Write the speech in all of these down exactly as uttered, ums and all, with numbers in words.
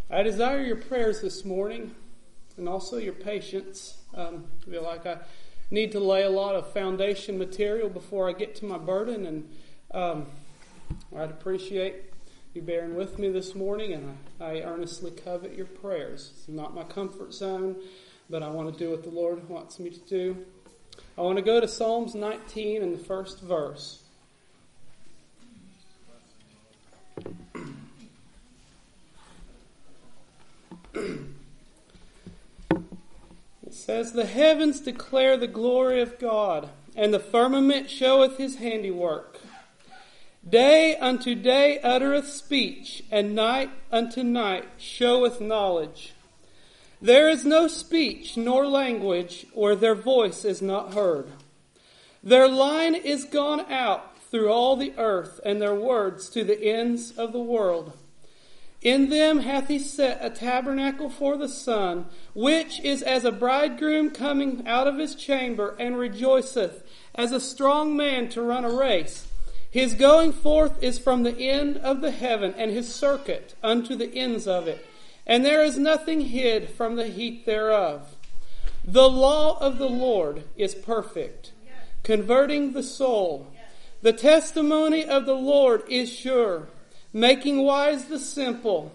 I desire your prayers this morning and also your patience. Um, I feel like I need to lay a lot of foundation material before I get to my burden, and um, I'd appreciate you bearing with me this morning, and I, I earnestly covet your prayers. It's not my comfort zone, but I want to do what the Lord wants me to do. I want to go to Psalms nineteen and the first verse. It says, "The heavens declare the glory of God, and the firmament showeth his handiwork. Day unto day uttereth speech, and night unto night showeth knowledge. There is no speech nor language where their voice is not heard. Their line is gone out through all the earth, and their words to the ends of the world. In them hath he set a tabernacle for the sun, which is as a bridegroom coming out of his chamber, and rejoiceth as a strong man to run a race. His going forth is from the end of the heaven, and his circuit unto the ends of it. And there is nothing hid from the heat thereof. The law of the Lord is perfect, converting the soul. The testimony of the Lord is sure, making wise the simple.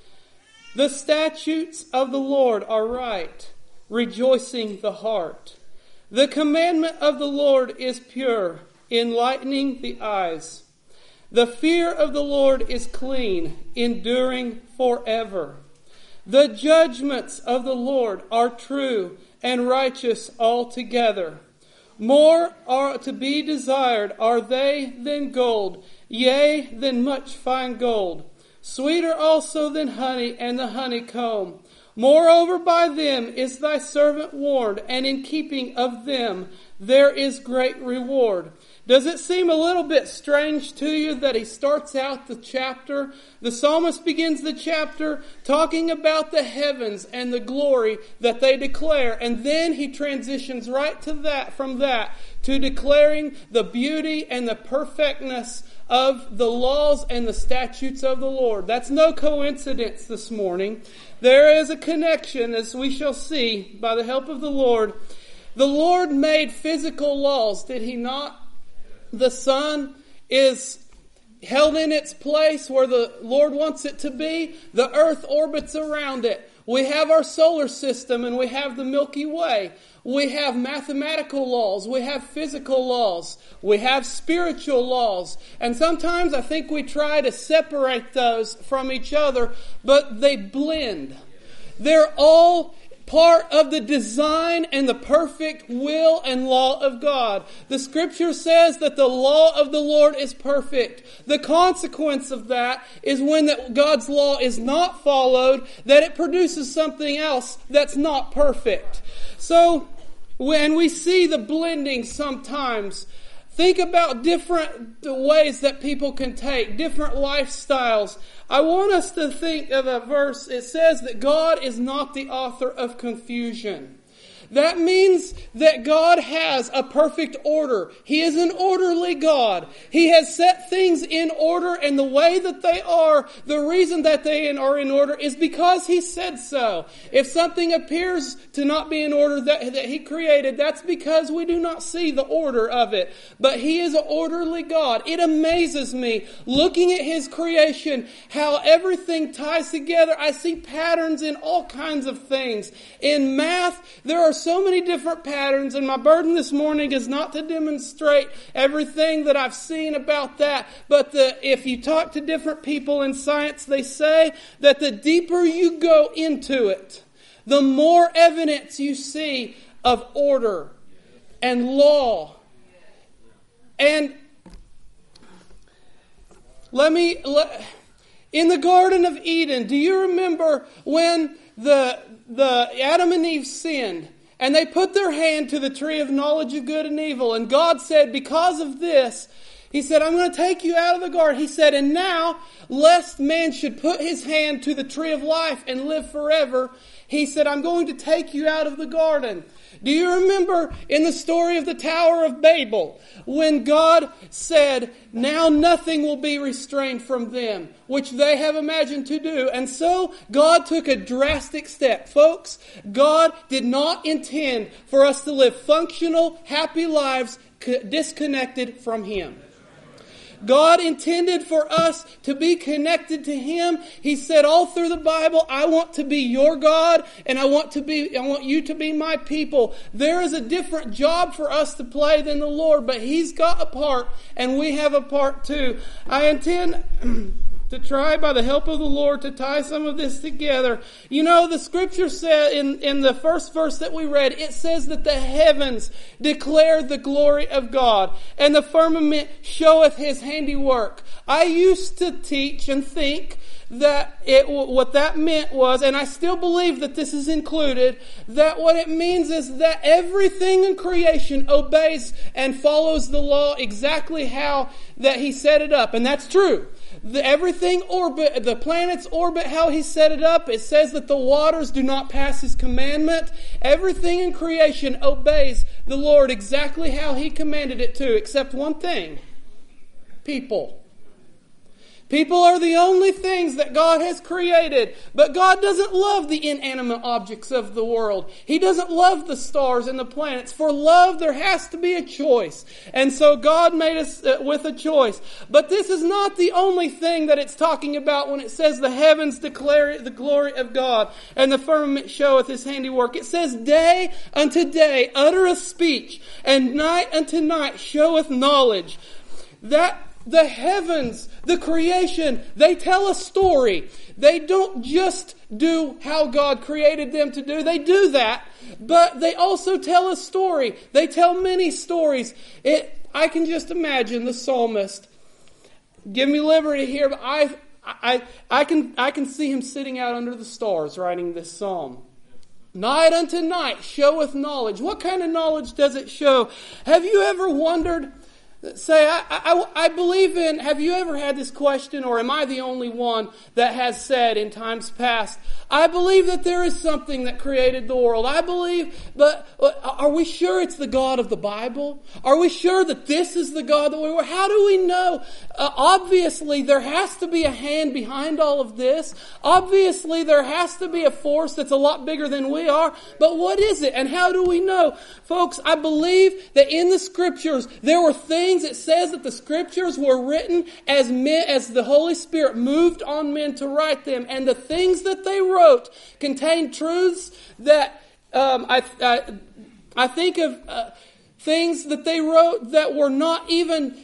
The statutes of the Lord are right, rejoicing the heart. The commandment of the Lord is pure, enlightening the eyes. The fear of the Lord is clean, enduring forever. The judgments of the Lord are true and righteous altogether. More are to be desired are they than gold, yea, than much fine gold. Sweeter also than honey and the honeycomb. Moreover, by them is thy servant warned, and in keeping of them there is great reward." Does it seem a little bit strange to you that he starts out the chapter? The psalmist begins the chapter talking about the heavens and the glory that they declare. And then he transitions right to that, from that, to declaring the beauty and the perfectness of the laws and the statutes of the Lord. That's no coincidence this morning. There is a connection, as we shall see, by the help of the Lord. The Lord made physical laws, did he not? The sun is held in its place where the Lord wants it to be. The earth orbits around it. We have our solar system, and we have the Milky Way. We have mathematical laws. We have physical laws. We have spiritual laws. And sometimes I think we try to separate those from each other, but they blend. They're all part of the design and the perfect will and law of God. The scripture says that the law of the Lord is perfect. The consequence of that is when that God's law is not followed, that it produces something else that's not perfect. So when we see the blending sometimes, think about different ways that people can take, different lifestyles. I want us to think of a verse. It says that God is not the author of confusion. That means that God has a perfect order. He is an orderly God. He has set things in order, and the way that they are, the reason that they are in order is because He said so. If something appears to not be in order that, that He created, that's because we do not see the order of it. But He is an orderly God. It amazes me, looking at His creation, how everything ties together. I see patterns in all kinds of things. In math, there are so many different patterns, and my burden this morning is not to demonstrate everything that I've seen about that, but the, if you talk to different people in science, they say that the deeper you go into it, the more evidence you see of order and law. And let me, let, in the Garden of Eden, do you remember when the, the Adam and Eve sinned? And they put their hand to the tree of knowledge of good and evil. And God said, because of this, He said, I'm going to take you out of the garden. He said, and now, lest man should put his hand to the tree of life and live forever, he said, I'm going to take you out of the garden. Do you remember in the story of the Tower of Babel, when God said, now nothing will be restrained from them, which they have imagined to do. And so God took a drastic step. Folks, God did not intend for us to live functional, happy lives disconnected from Him. God intended for us to be connected to Him. He said all through the Bible, I want to be your God, and I want to be, I want you to be my people. There is a different job for us to play than the Lord, but He's got a part, and we have a part too. I intend to try, by the help of the Lord, to tie some of this together. You know, the scripture said in, in the first verse that we read, it says that the heavens declare the glory of God, and the firmament showeth His handiwork. I used to teach and think that it, what that meant was, and I still believe that this is included, that what it means is that everything in creation obeys and follows the law exactly how that He set it up. And that's true. The, everything orbit, the planets orbit how He set it up. It says that the waters do not pass His commandment. Everything in creation obeys the Lord exactly how He commanded it to, except one thing. People. People are the only things that God has created. But God doesn't love the inanimate objects of the world. He doesn't love the stars and the planets. For love, there has to be a choice. And so God made us uh, with a choice. But this is not the only thing that it's talking about when it says the heavens declare the glory of God, and the firmament showeth His handiwork. It says, day unto day uttereth speech, and night unto night showeth knowledge. That the heavens, the creation, they tell a story. They don't just do how God created them to do. They do that, but they also tell a story. They tell many stories. It, I can just imagine the psalmist. Give me liberty here, but I, I, I can, I can see him sitting out under the stars writing this psalm. Night unto night showeth knowledge. What kind of knowledge does it show? Have you ever wondered? Say, I, I, I believe in, have you ever had this question, or am I the only one that has said in times past, I believe that there is something that created the world. I believe, but are we sure it's the God of the Bible? Are we sure that this is the God that we were? How do we know? Uh, obviously, there has to be a hand behind all of this. Obviously, there has to be a force that's a lot bigger than we are. But what is it? And how do we know? Folks, I believe that in the Scriptures, there were things. It says that the Scriptures were written as men, as the Holy Spirit moved on men to write them, and the things that they wrote contained truths that um, I, I I think of uh, things that they wrote that were not even.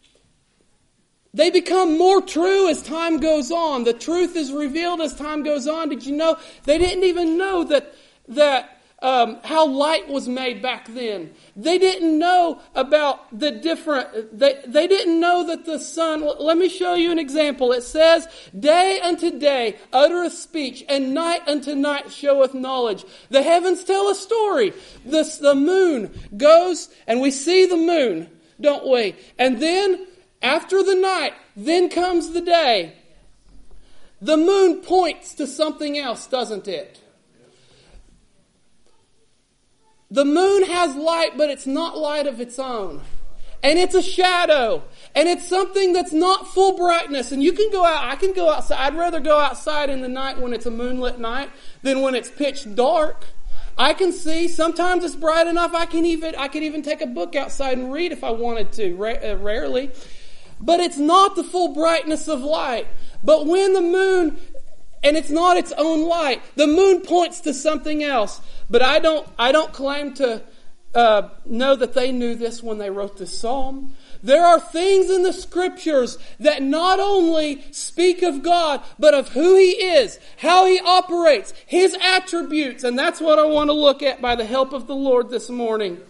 They become more true as time goes on. The truth is revealed as time goes on. Did you know they didn't even know that that. Um, how light was made back then. They didn't know about the different, they, they didn't know that the sun, let me show you an example. It says, day unto day uttereth speech, and night unto night showeth knowledge. The heavens tell a story. The, the moon goes, and we see the moon, don't we? And then, after the night, then comes the day. The moon points to something else, doesn't it? The moon has light, but it's not light of its own. And it's a shadow. And it's something that's not full brightness. And you can go out, I can go outside. I'd rather go outside in the night when it's a moonlit night than when it's pitch dark. I can see, sometimes it's bright enough, I can even, I can even take a book outside and read if I wanted to, ra- uh, rarely. But it's not the full brightness of light. But when the moon, and it's not its own light, the moon points to something else. But I don't, I don't claim to uh, know that they knew this when they wrote this psalm. There are things in the Scriptures that not only speak of God, but of who He is, how He operates, His attributes. And that's what I want to look at by the help of the Lord this morning.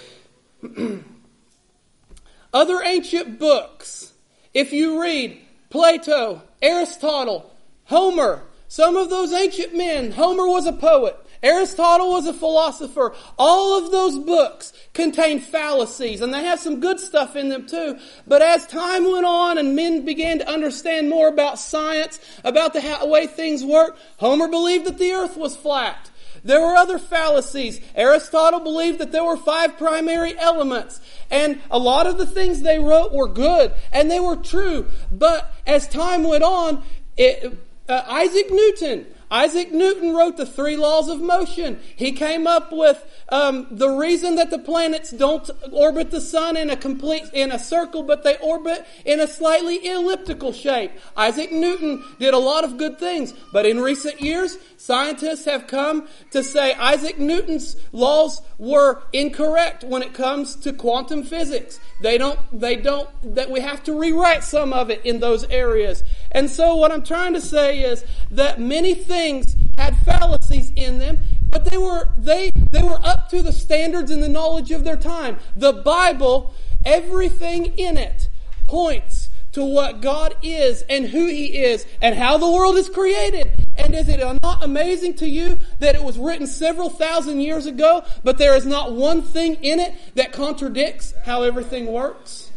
Other ancient books, if you read Plato, Aristotle, Homer, some of those ancient men, Homer was a poet. Aristotle was a philosopher. All of those books contain fallacies, and they have some good stuff in them too. But as time went on and men began to understand more about science, about the how, way things work, Homer believed that the earth was flat. There were other fallacies. Aristotle believed that there were five primary elements. And a lot of the things they wrote were good, and they were true. But as time went on, it, uh, Isaac Newton, Isaac Newton wrote the three laws of motion. He came up with um, the reason that the planets don't orbit the sun in a complete in a circle, but they orbit in a slightly elliptical shape. Isaac Newton did a lot of good things, but in recent years, scientists have come to say Isaac Newton's laws were incorrect when it comes to quantum physics. They don't, they don't, that we have to rewrite some of it in those areas. And so what I'm trying to say is that many things had fallacies in them, but they were, they, they were up to the standards and the knowledge of their time. The Bible, everything in it points to what God is and who He is and how the world is created. And is it not amazing to you that it was written several thousand years ago, but there is not one thing in it that contradicts how everything works?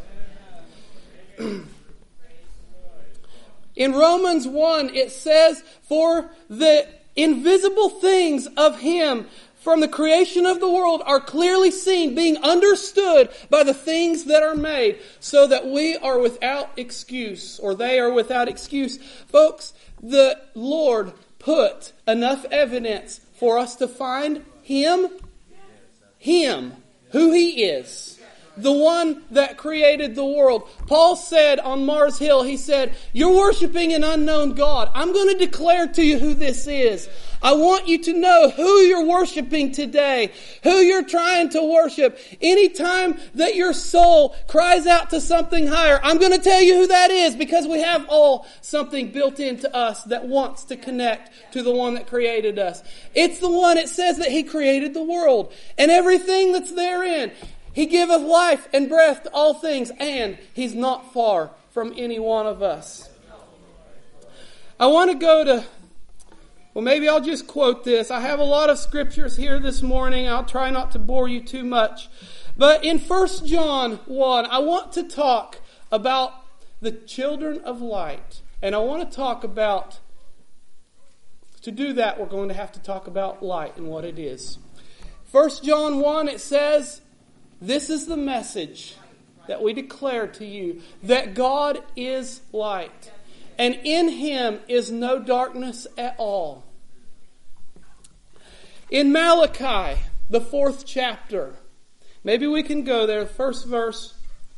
In Romans one, it says, "For the invisible things of Him from the creation of the world are clearly seen, being understood by the things that are made, so that we are without excuse," or they are without excuse. Folks, the Lord put enough evidence for us to find Him, Him, who He is. The one that created the world. Paul said on Mars Hill, he said, "You're worshiping an unknown God. I'm going to declare to you who this is. I want you to know who you're worshiping today, who you're trying to worship. Anytime that your soul cries out to something higher, I'm going to tell you who that is, because we have all something built into us that wants to connect to the one that created us. It's the one, it says that He created the world and everything that's therein. He giveth life and breath to all things, and He's not far from any one of us." I want to go to, well, maybe I'll just quote this. I have a lot of scriptures here this morning. I'll try not to bore you too much. But in First John one, I want to talk about the children of light. And I want to talk about, to do that, we're going to have to talk about light and what it is. First John one, it says, "This is the message that we declare to you, that God is light, and in Him is no darkness at all." In Malachi, the fourth chapter, maybe we can go there, the first verse,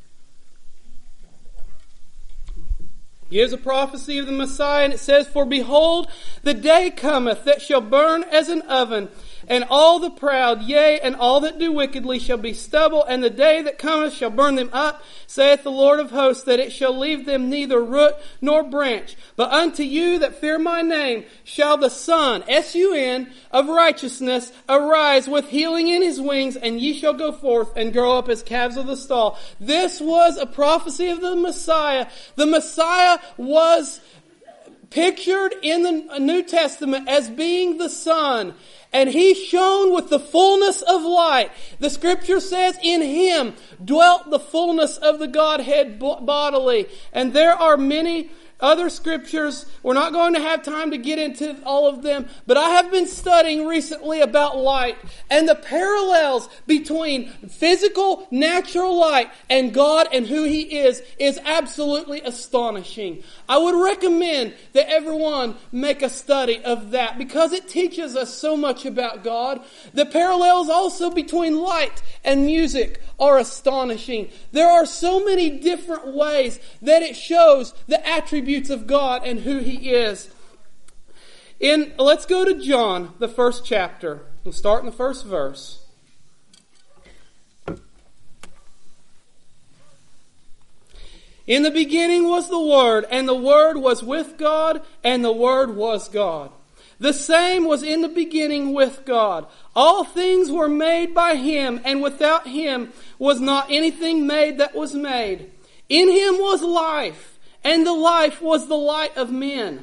gives a prophecy of the Messiah, and it says, "For behold, the day cometh that shall burn as an oven, and all the proud, yea, and all that do wickedly shall be stubble, and the day that cometh shall burn them up, saith the Lord of hosts, that it shall leave them neither root nor branch. But unto you that fear my name shall the Son," S U N, "of righteousness arise with healing in His wings, and ye shall go forth and grow up as calves of the stall." This was a prophecy of the Messiah. The Messiah was pictured in the New Testament as being the Son. And He shone with the fullness of light. The scripture says, "In Him dwelt the fullness of the Godhead bodily." And there are many other scriptures. We're not going to have time to get into all of them, but I have been studying recently about light and the parallels between physical, natural light and God and who He is is absolutely astonishing. I would recommend that everyone make a study of that, because it teaches us so much about God. The parallels also between light and music are astonishing. There are so many different ways that it shows the attributes of God and who He is. In, let's go to John, the first chapter. We'll start in the first verse. "In the beginning was the Word, and the Word was with God, and the Word was God. The same was in the beginning with God. All things were made by Him, and without Him was not anything made that was made. In Him was life, and the life was the light of men.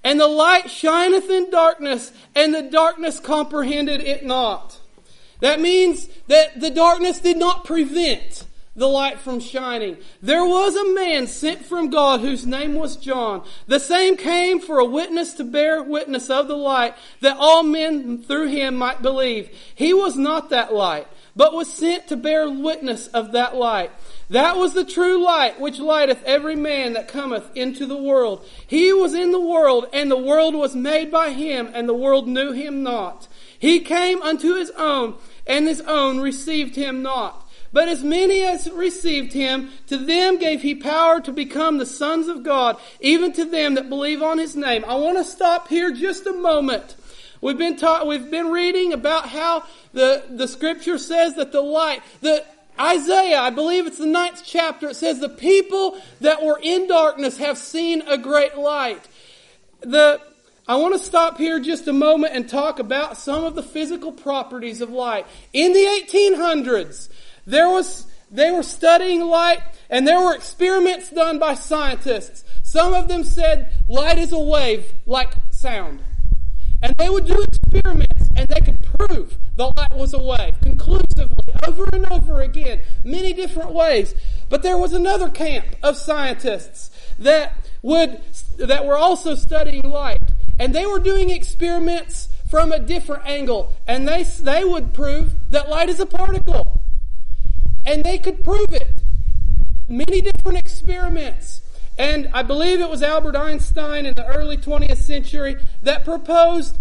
And the light shineth in darkness, and the darkness comprehended it not. That means that the darkness did not prevent the light from shining. There was a man sent from God whose name was John. The same came for a witness to bear witness of the light, that all men through him might believe. He was not that light, but was sent to bear witness of that light. That was the true light, which lighteth every man that cometh into the world. He was in the world, and the world was made by him, and the world knew him not. He came unto his own, and his own received him not. But as many as received him, to them gave he power to become the sons of God, even to them that believe on his name. I want to stop here just a moment. We've been taught, we've been reading about how the, the scripture says that the light, the Isaiah, I believe it's the ninth chapter, it says the people that were in darkness have seen a great light. The, I want to stop here just a moment and talk about some of the physical properties of light. In the eighteen hundreds, there was, they were studying light, and there were experiments done by scientists. Some of them said light is a wave like sound. And they would do experiments, and they could prove the light was a wave conclusively, over and over again, many different ways. But there was another camp of scientists that would that were also studying light, and they were doing experiments from a different angle, and they they would prove that light is a particle, and they could prove it. Many different experiments. And I believe it was Albert Einstein in the early twentieth century that proposed,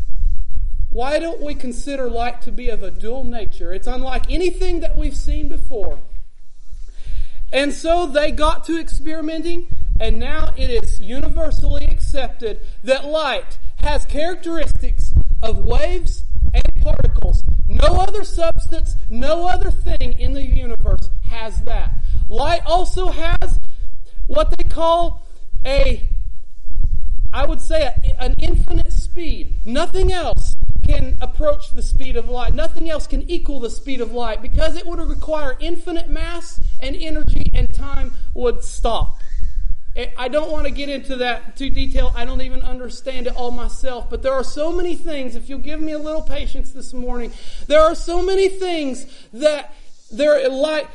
why don't we consider light to be of a dual nature? It's unlike anything that we've seen before. And so they got to experimenting, and now it is universally accepted that light has characteristics of waves and particles. No other substance, no other thing in the universe has that. Light also has what they call a, I would say, a, an infinite speed. Nothing else can approach the speed of light. Nothing else can equal the speed of light, because it would require infinite mass and energy, and time would stop. I don't want to get into that too detail. I don't even understand it all myself. But there are so many things, if you'll give me a little patience this morning, there are so many things that there light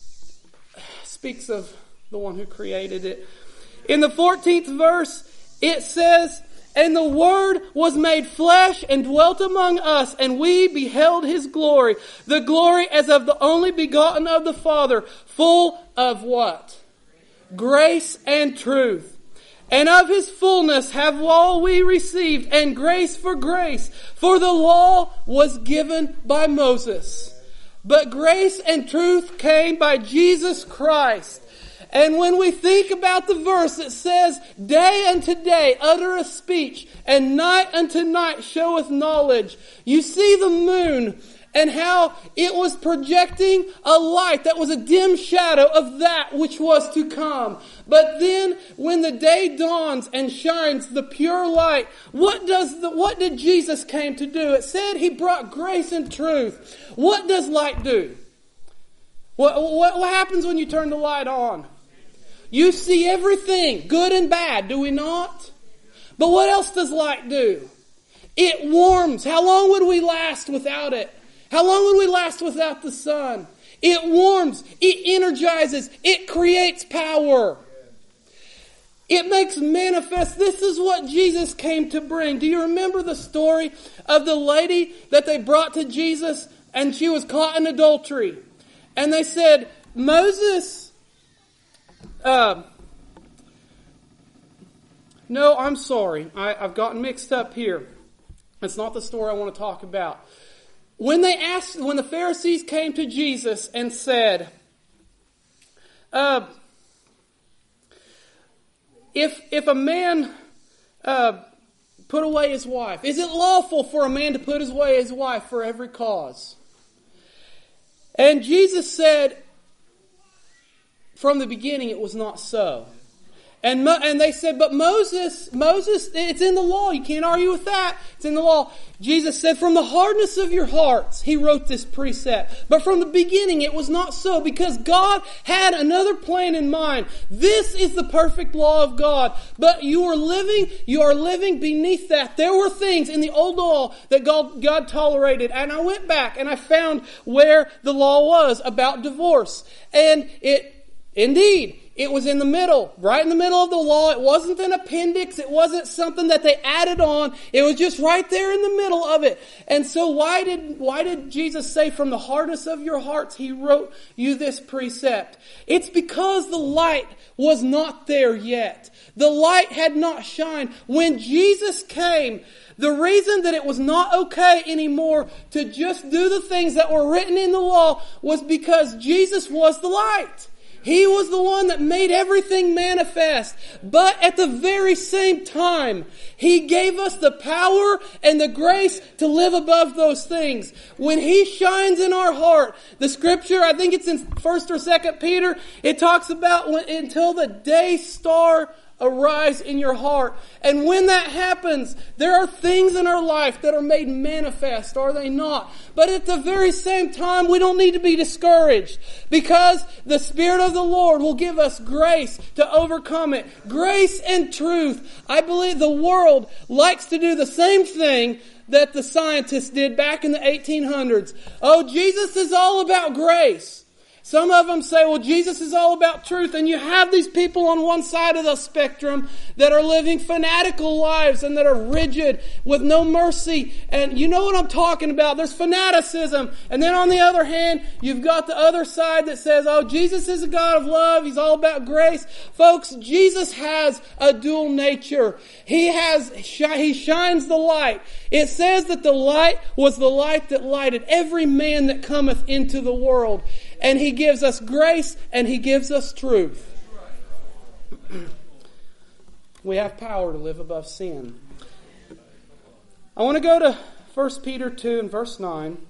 speaks of the one who created it. In the fourteenth verse, it says, "And the Word was made flesh and dwelt among us, and we beheld His glory, the glory as of the only begotten of the Father, full of" what? Grace and truth. "And of His fullness have all we received, and grace for grace. For the law was given by Moses, but grace and truth came by Jesus Christ." And when we think about the verse, it says, "Day unto day uttereth speech, and night unto night showeth knowledge." You see the moon and how it was projecting a light that was a dim shadow of that which was to come. But then when the day dawns and shines the pure light, what does the, what did Jesus came to do? It said He brought grace and truth. What does light do? What, what, what happens when you turn the light on? You see everything, good and bad, do we not? But what else does light do? It warms. How long would we last without it? How long would we last without the sun? It warms. It energizes. It creates power. It makes manifest. This is what Jesus came to bring. Do you remember the story of the lady that they brought to Jesus, and she was caught in adultery? And they said, Moses... Uh, no, I'm sorry. I, I've gotten mixed up here. That's not the story I want to talk about. When they asked, when the Pharisees came to Jesus and said, uh, if if a man uh, put away his wife, is it lawful for a man to put away his wife for every cause? And Jesus said, from the beginning, it was not so. And Mo- and they said, but Moses, Moses, it's in the law. You can't argue with that. It's in the law. Jesus said, from the hardness of your hearts, He wrote this precept. But from the beginning, it was not so, because God had another plan in mind. This is the perfect law of God. But you are living, you are living beneath that. There were things in the old law that God, God tolerated. And I went back and I found where the law was about divorce. And it, indeed, it was in the middle, right in the middle of the law. It wasn't an appendix. It wasn't something that they added on. It was just right there in the middle of it. And so why did, why did Jesus say, from the hardness of your hearts, He wrote you this precept? It's because the light was not there yet. The light had not shined. When Jesus came, the reason that it was not okay anymore to just do the things that were written in the law was because Jesus was the light. He was the one that made everything manifest. But at the very same time, He gave us the power and the grace to live above those things. When He shines in our heart, the scripture, I think it's in First or Second Peter, it talks about when, until the day star arise in your heart. And when that happens, there are things in our life that are made manifest, are they not? But at the very same time, we don't need to be discouraged, because the Spirit of the Lord will give us grace to overcome it. Grace and truth. I believe the world likes to do the same thing that the scientists did back in the eighteen hundreds. Oh, Jesus is all about grace. Some of them say, well, Jesus is all about truth. And you have these people on one side of the spectrum that are living fanatical lives and that are rigid with no mercy. And you know what I'm talking about. There's fanaticism. And then on the other hand, you've got the other side that says, oh, Jesus is a God of love. He's all about grace. Folks, Jesus has a dual nature. He has, he shines the light. It says that the light was the light that lighted every man that cometh into the world. And He gives us grace and He gives us truth. We have power to live above sin. I want to go to First Peter two and verse nine.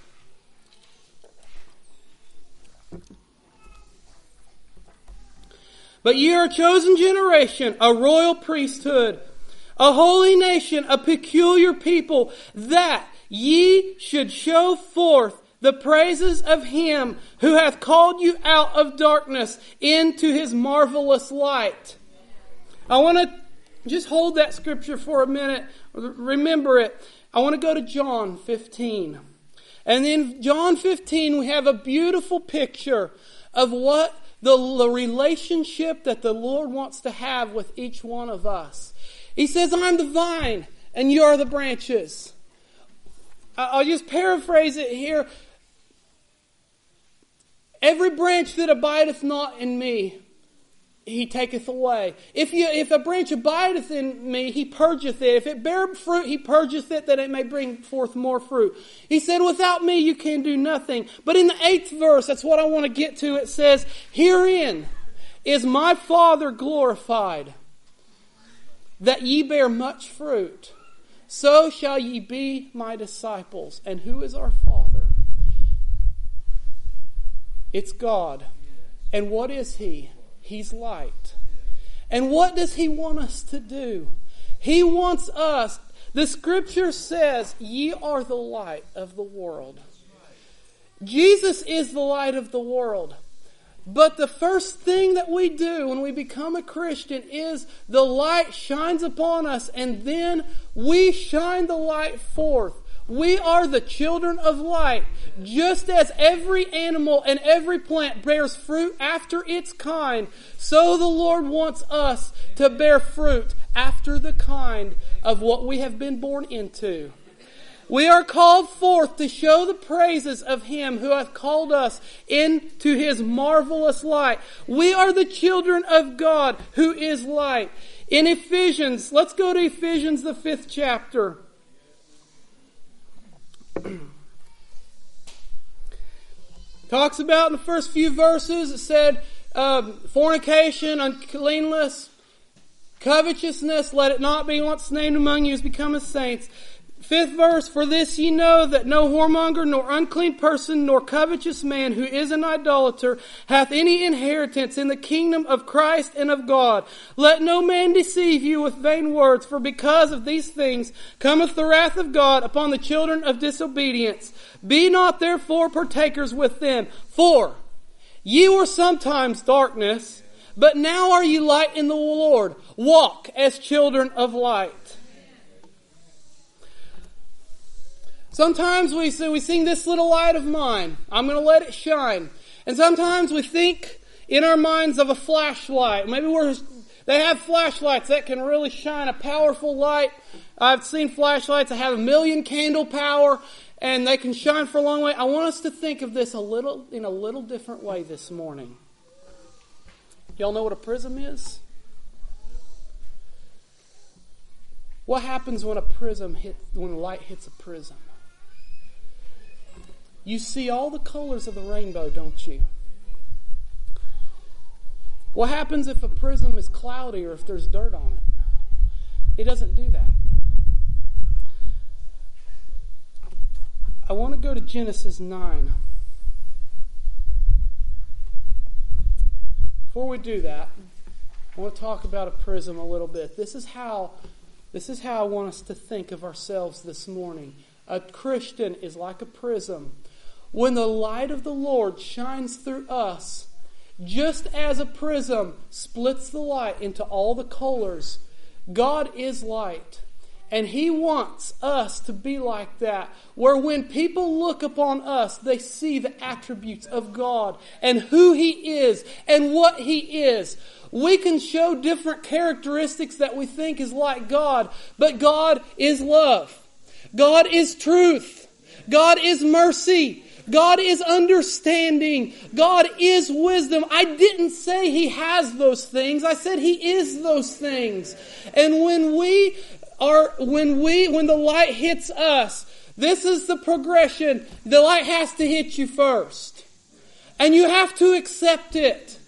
But ye are a chosen generation, a royal priesthood, a holy nation, a peculiar people, that ye should show forth the praises of Him who hath called you out of darkness into His marvelous light. I want to just hold that scripture for a minute. Remember it. I want to go to John fifteen. And in John fifteen, we have a beautiful picture of what the, the relationship that the Lord wants to have with each one of us. He says, I'm the vine and you are the branches. I'll just paraphrase it here. Every branch that abideth not in me, He taketh away. If you, if a branch abideth in me, He purgeth it. If it bear fruit, He purgeth it, that it may bring forth more fruit. He said, without me you can do nothing. But in the eighth verse, that's what I want to get to, it says, herein is my Father glorified, that ye bear much fruit. So shall ye be my disciples. And who is our Father? It's God. And what is He? He's light. And what does He want us to do? He wants us, the scripture says, ye are the light of the world. Jesus is the light of the world. But the first thing that we do when we become a Christian is the light shines upon us, and then we shine the light forth. We are the children of light. Just as every animal and every plant bears fruit after its kind, so the Lord wants us to bear fruit after the kind of what we have been born into. We are called forth to show the praises of Him who hath called us into His marvelous light. We are the children of God who is light. In Ephesians, let's go to Ephesians, the fifth chapter. Talks about in the first few verses, it said, um, fornication, uncleanness, covetousness, let it not be once named among you as becometh saints. Fifth verse, for this ye know that no whoremonger, nor unclean person, nor covetous man who is an idolater hath any inheritance in the kingdom of Christ and of God. Let no man deceive you with vain words, for because of these things cometh the wrath of God upon the children of disobedience. Be not therefore partakers with them. For ye were sometimes darkness, but now are ye light in the Lord. Walk as children of light. Sometimes we say, we sing this little light of mine. I'm going to let it shine. And sometimes we think in our minds of a flashlight. Maybe we're, they have flashlights that can really shine a powerful light. I've seen flashlights that have a million candle power and they can shine for a long way. I want us to think of this a little, in a little different way this morning. Y'all know what a prism is? What happens when a prism hits, when light hits a prism? You see all the colors of the rainbow, don't you? What happens if a prism is cloudy or if there's dirt on it? It doesn't do that. I want to go to Genesis nine. Before we do that, I want to talk about a prism a little bit. This is how, this is how I want us to think of ourselves this morning. A Christian is like a prism. When the light of the Lord shines through us, just as a prism splits the light into all the colors, God is light. And He wants us to be like that, where when people look upon us, they see the attributes of God and who He is and what He is. We can show different characteristics that we think is like God, but God is love. God is truth. God is mercy. God is understanding. God is wisdom. I didn't say He has those things. I said He is those things. And when we are, when we, when the light hits us, this is the progression. The light has to hit you first. And you have to accept it.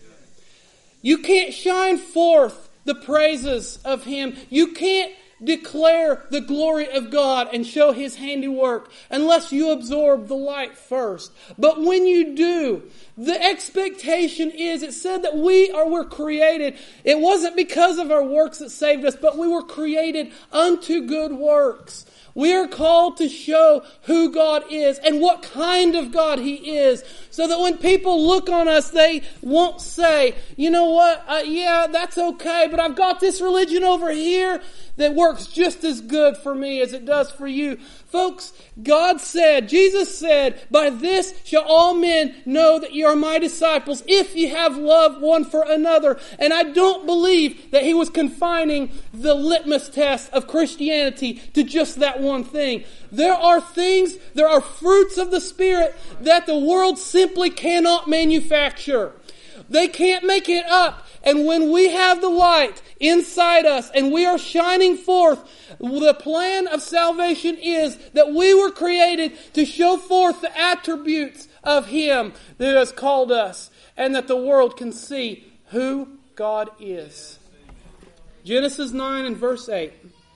You can't shine forth the praises of Him. You can't declare the glory of God and show His handiwork unless you absorb the light first. But when you do, the expectation is, it said that we are were created. It wasn't because of our works that saved us, but we were created unto good works. We are called to show who God is and what kind of God He is, so that when people look on us, they won't say, you know what, uh, yeah, that's okay, but I've got this religion over here that works just as good for me as it does for you. Folks, God said, Jesus said, by this shall all men know that you are my disciples, if you have love one for another. And I don't believe that He was confining the litmus test of Christianity to just that one thing. There are things, there are fruits of the Spirit that the world simply cannot manufacture. They can't make it up. And when we have the light inside us and we are shining forth, the plan of salvation is that we were created to show forth the attributes of Him that has called us, and that the world can see who God is. Genesis nine and verse eight.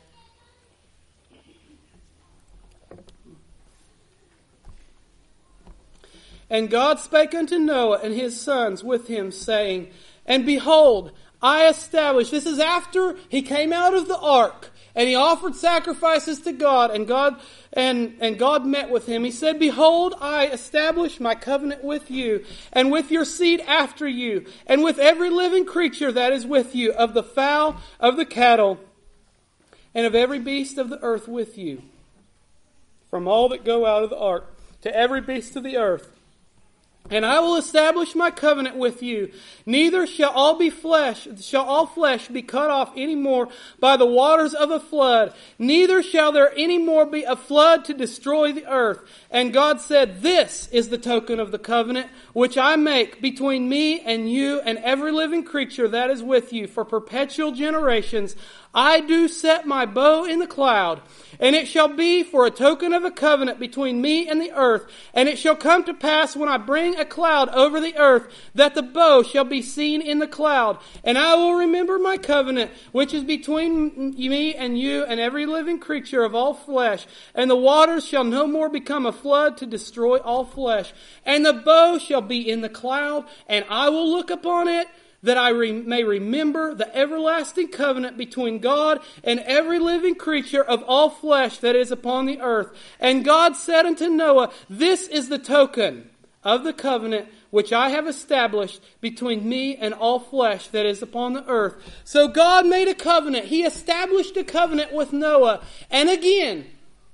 And God spake unto Noah and his sons with him, saying, and behold, I establish, this is after he came out of the ark, and he offered sacrifices to God, and God and, and God met with him. He said, behold, I establish my covenant with you, and with your seed after you, and with every living creature that is with you, of the fowl, of the cattle, and of every beast of the earth with you, from all that go out of the ark, to every beast of the earth. And I will establish my covenant with you. Neither shall all be flesh, shall all flesh be cut off any more by the waters of a flood. Neither shall there any more be a flood to destroy the earth. And God said, this is the token of the covenant which I make between me and you and every living creature that is with you for perpetual generations. I do set my bow in the cloud, and it shall be for a token of a covenant between me and the earth. And it shall come to pass when I bring a cloud over the earth, that the bow shall be seen in the cloud. And I will remember my covenant, which is between me and you and every living creature of all flesh. And the waters shall no more become a flood to destroy all flesh. And the bow shall be in the cloud, and I will look upon it, that I re- may remember the everlasting covenant between God and every living creature of all flesh that is upon the earth. And God said unto Noah, this is the token of the covenant which I have established between me and all flesh that is upon the earth. So God made a covenant. He established a covenant with Noah. And again,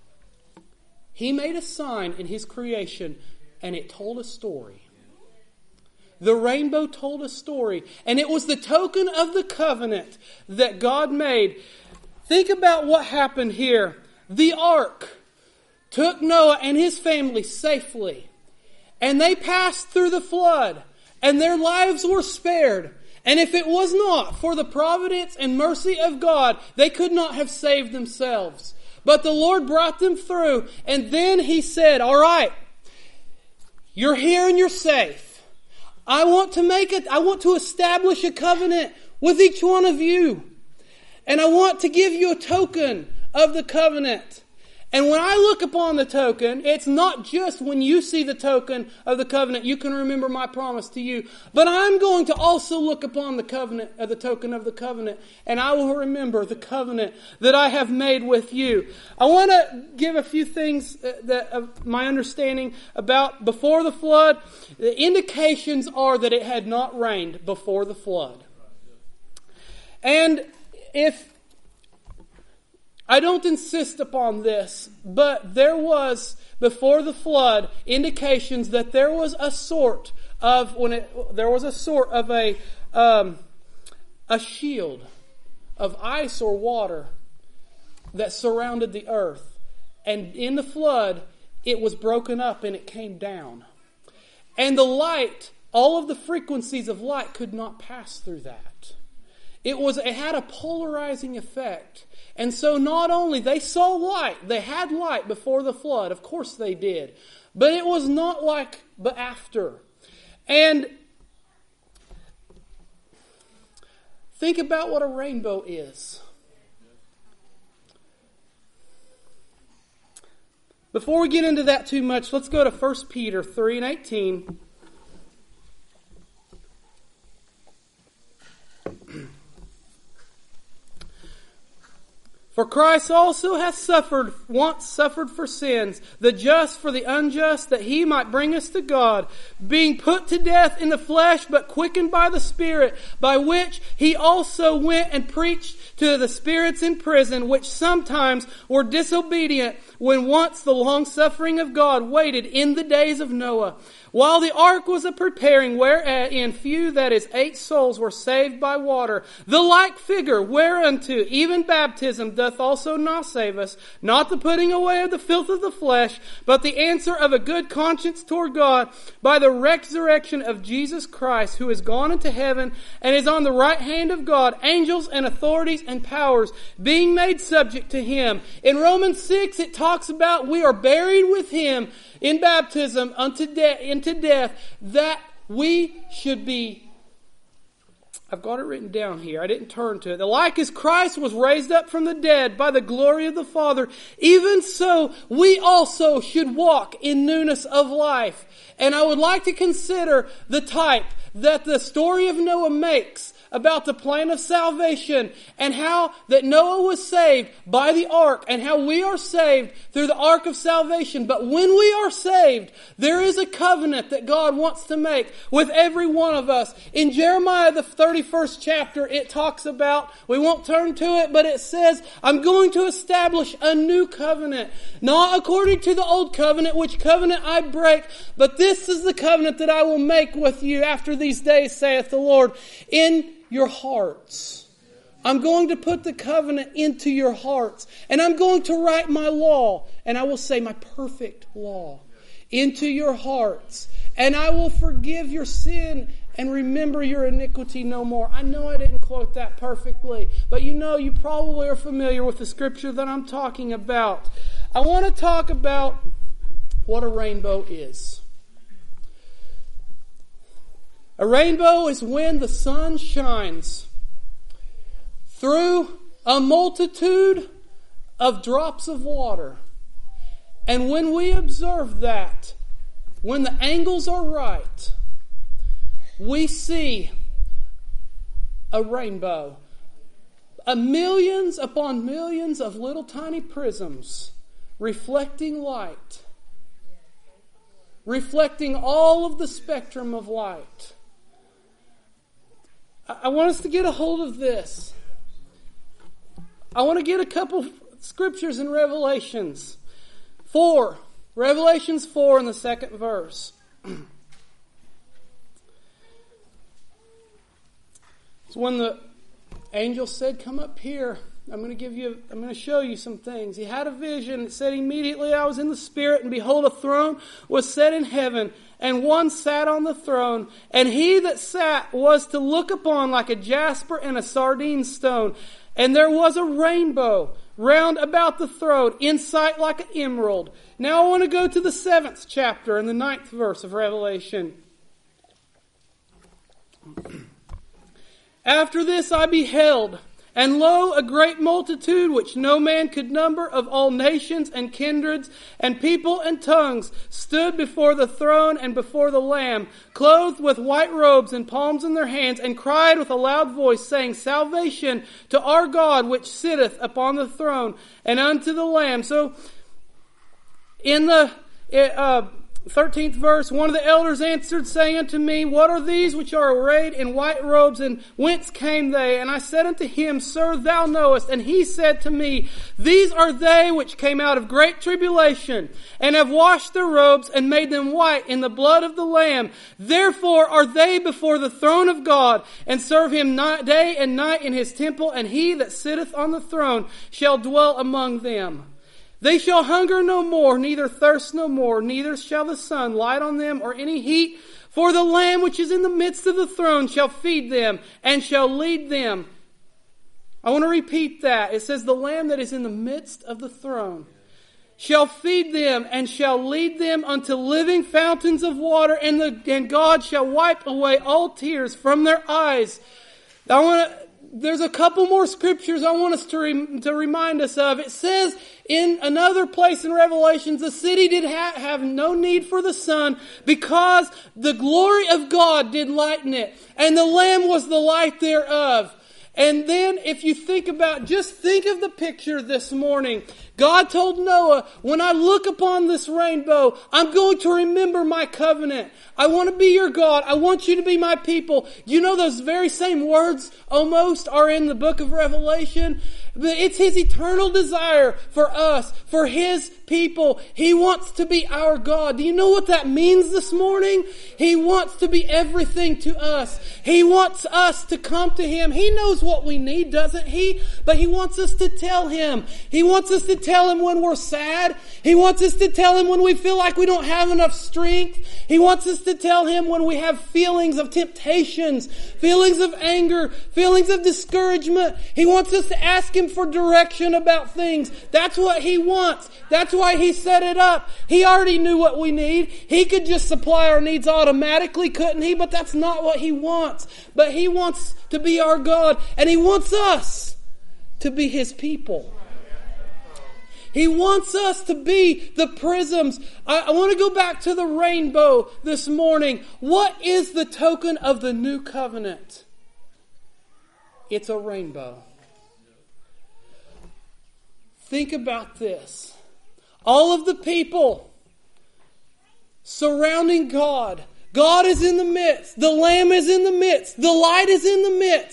He made a sign in His creation, and it told a story. The rainbow told a story, and it was the token of the covenant that God made. Think about what happened here. The ark took Noah and his family safely, and they passed through the flood, and their lives were spared. And if it was not for the providence and mercy of God, they could not have saved themselves. But the Lord brought them through, and then He said, all right, you're here and you're safe. I want to make it, I want to establish a covenant with each one of you. And I want to give you a token of the covenant. And when I look upon the token, it's not just when you see the token of the covenant, you can remember my promise to you. But I'm going to also look upon the covenant, of the token of the covenant, and I will remember the covenant that I have made with you. I want to give a few things that of my understanding about before the flood. The indications are that it had not rained before the flood. And if I don't insist upon this, but there was, before the flood, indications that there was a sort of, when it, there was a sort of a, um, a shield of ice or water that surrounded the earth. And in the flood, it was broken up and it came down. And the light, all of the frequencies of light could not pass through that. It was, it had a polarizing effect. And so not only they saw light, they had light before the flood, of course they did, but it was not like but after. And think about what a rainbow is. Before we get into that too much, let's go to First Peter three and eighteen. For Christ also hath suffered, once suffered for sins, the just for the unjust, that He might bring us to God, being put to death in the flesh, but quickened by the Spirit, by which He also went and preached to the spirits in prison, which sometimes were disobedient, when once the long suffering of God waited in the days of Noah, while the ark was a preparing, wherein few, that is, eight souls, were saved by water. The like figure whereunto even baptism doth also now save us, not the putting away of the filth of the flesh, but the answer of a good conscience toward God, by the resurrection of Jesus Christ, who is gone into heaven, and is on the right hand of God, angels and authorities and powers being made subject to Him. In Romans six, it talks about we are buried with Him in baptism unto de- into death, that we should be, I've got it written down here, I didn't turn to it. The like as Christ was raised up from the dead by the glory of the Father, even so we also should walk in newness of life. And I would like to consider the type that the story of Noah makes about the plan of salvation, and how that Noah was saved by the ark, and how we are saved through the ark of salvation. But when we are saved, there is a covenant that God wants to make with every one of us. In Jeremiah, the thirty-first chapter, it talks about, we won't turn to it, but it says, I'm going to establish a new covenant, not according to the old covenant, which covenant I break, but this is the covenant that I will make with you after these days, saith the Lord, in your hearts. I'm going to put the covenant into your hearts, and I'm going to write my law, and I will say my perfect law, into your hearts, and I will forgive your sin and remember your iniquity no more. I know I didn't quote that perfectly, but you know, you probably are familiar with the scripture that I'm talking about. I want to talk about what a rainbow is. A rainbow is when the sun shines through a multitude of drops of water. And when we observe that, when the angles are right, we see a rainbow. A millions upon millions of little tiny prisms reflecting light. Reflecting all of the spectrum of light. I want us to get a hold of this. I want to get a couple scriptures in Revelations. Four. Revelations four in the second verse. It's when the angel said, come up here. I'm going to give you, I'm going to show you some things. He had a vision. It said, immediately I was in the Spirit, and behold, a throne was set in heaven, and one sat on the throne. And he that sat was to look upon like a jasper and a sardine stone. And there was a rainbow round about the throne, in sight like an emerald. Now I want to go to the seventh chapter and the ninth verse of Revelation. After this I beheld, and lo, a great multitude which no man could number, of all nations and kindreds and people and tongues, stood before the throne and before the Lamb, clothed with white robes and palms in their hands, and cried with a loud voice, saying, Salvation to our God which sitteth upon the throne, and unto the Lamb. So, in the uh, thirteenth verse, one of the elders answered, saying unto me, What are these which are arrayed in white robes, and whence came they? And I said unto him, Sir, thou knowest. And he said to me, These are they which came out of great tribulation, and have washed their robes, and made them white in the blood of the Lamb. Therefore are they before the throne of God, and serve him night, day and night in his temple, and he that sitteth on the throne shall dwell among them. They shall hunger no more, neither thirst no more, neither shall the sun light on them or any heat. For the Lamb which is in the midst of the throne shall feed them and shall lead them. I want to repeat that. It says the Lamb that is in the midst of the throne shall feed them and shall lead them unto living fountains of water, and, the, and God shall wipe away all tears from their eyes. I want to... There's a couple more scriptures I want us to, re, to remind us of. It says in another place in Revelations, the city did ha- have no need for the sun, because the glory of God did lighten it, and the Lamb was the light thereof. And then if you think about, just think of the picture this morning. God told Noah, when I look upon this rainbow, I'm going to remember my covenant. I want to be your God. I want you to be my people. You know, those very same words almost are in the book of Revelation. It's His eternal desire for us, for His people. He wants to be our God. Do you know what that means this morning? He wants to be everything to us. He wants us to come to Him. He knows what we need, doesn't He? But He wants us to tell Him. He wants us to tell Him when we're sad. He wants us to tell Him when we feel like we don't have enough strength. He wants us to tell Him when we have feelings of temptations, feelings of anger, feelings of discouragement. He wants us to ask Him for direction about things. That's what He wants. That's why He set it up. He already knew what we need. He could just supply our needs automatically, couldn't He? But that's not what He wants. But He wants to be our God, and He wants us to be His people. He wants us to be the prisms. I, I want to go back to the rainbow this morning. What is the token of the new covenant? It's a rainbow. Think about this. All of the people surrounding God. God is in the midst. The Lamb is in the midst. The light is in the midst.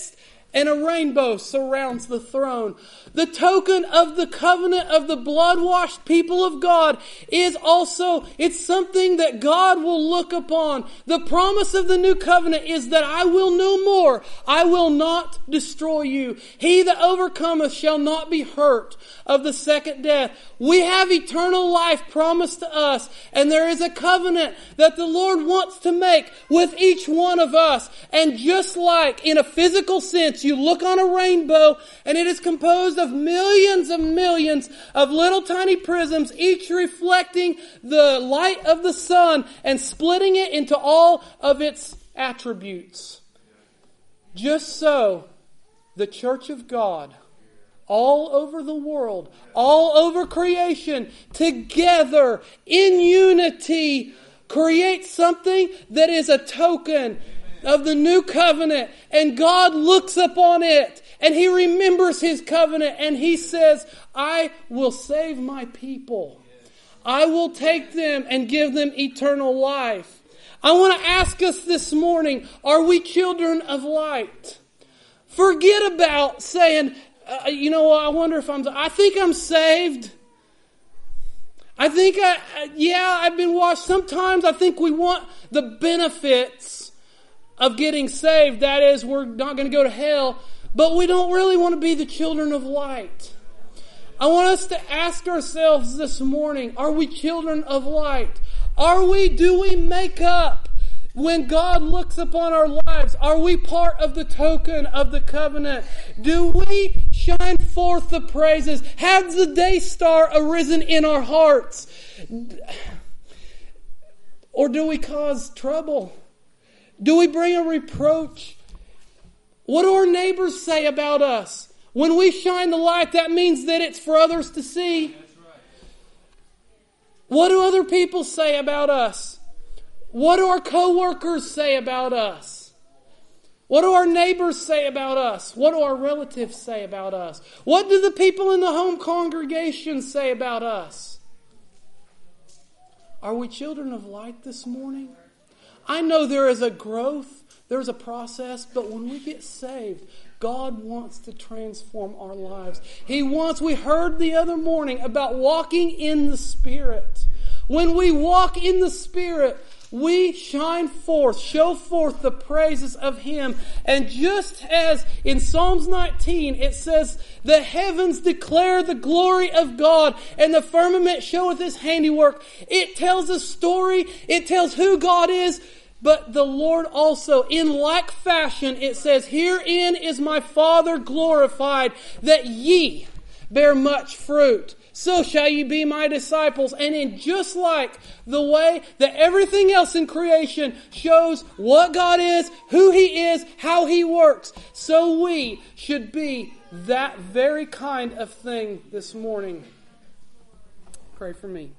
and a rainbow surrounds the throne. The token of the covenant of the blood-washed people of God is also, it's something that God will look upon. The promise of the new covenant is that I will no more, I will not destroy you. He that overcometh shall not be hurt of the second death. We have eternal life promised to us, and there is a covenant that the Lord wants to make with each one of us. And just like in a physical sense, you look on a rainbow and it is composed of millions and millions of little tiny prisms, each reflecting the light of the sun and splitting it into all of its attributes. Just so, the church of God, all over the world, all over creation, together in unity, create something that is a token of the new covenant. And God looks upon it and He remembers His covenant and He says, I will save my people. I will take them and give them eternal life. I want to ask us this morning, are we children of light? Forget about saying, uh, you know, I wonder if I'm, I think I'm saved. I think, I, yeah, I've been washed. Sometimes I think we want the benefits of getting saved. That is, we're not going to go to hell. But we don't really want to be the children of light. I want us to ask ourselves this morning, are we children of light? Are we, do we make up when God looks upon our lives? Are we part of the token of the covenant? Do we shine forth the praises? Has the day star arisen in our hearts? Or do we cause trouble? Do we bring a reproach? What do our neighbors say about us? When we shine the light, that means that it's for others to see. What do other people say about us? What do our co-workers say about us? What do our neighbors say about us? What do our relatives say about us? What do the people in the home congregation say about us? Are we children of light this morning? I know there is a growth, there's a process, but when we get saved, God wants to transform our lives. He wants, we heard the other morning about walking in the Spirit. When we walk in the Spirit, we shine forth, show forth the praises of Him. And just as in Psalms nineteen, it says, the heavens declare the glory of God, and the firmament showeth His handiwork. It tells a story, it tells who God is, but the Lord also, in like fashion, it says, herein is my Father glorified, that ye bear much fruit. So shall ye be my disciples. And in just like the way that everything else in creation shows what God is, who He is, how He works, so we should be that very kind of thing this morning. Pray for me.